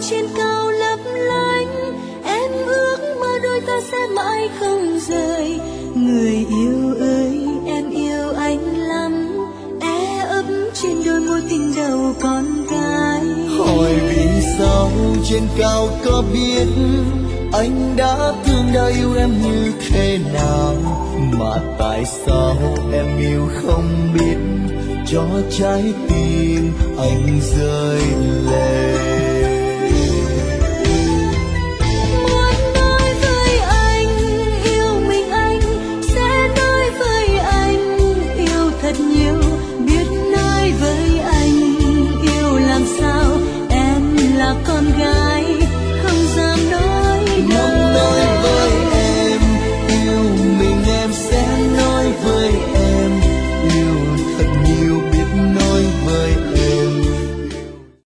trên cao lấp lánh, em ước mơ đôi ta sẽ mãi không rời. Người yêu ơi em yêu anh lắm, e ấp trên đôi môi tình đầu con gái. Hỏi vì sao trên cao có biết anh đã thương đã yêu em như thế nào, mà tại sao em yêu không biết cho trái tim anh rơi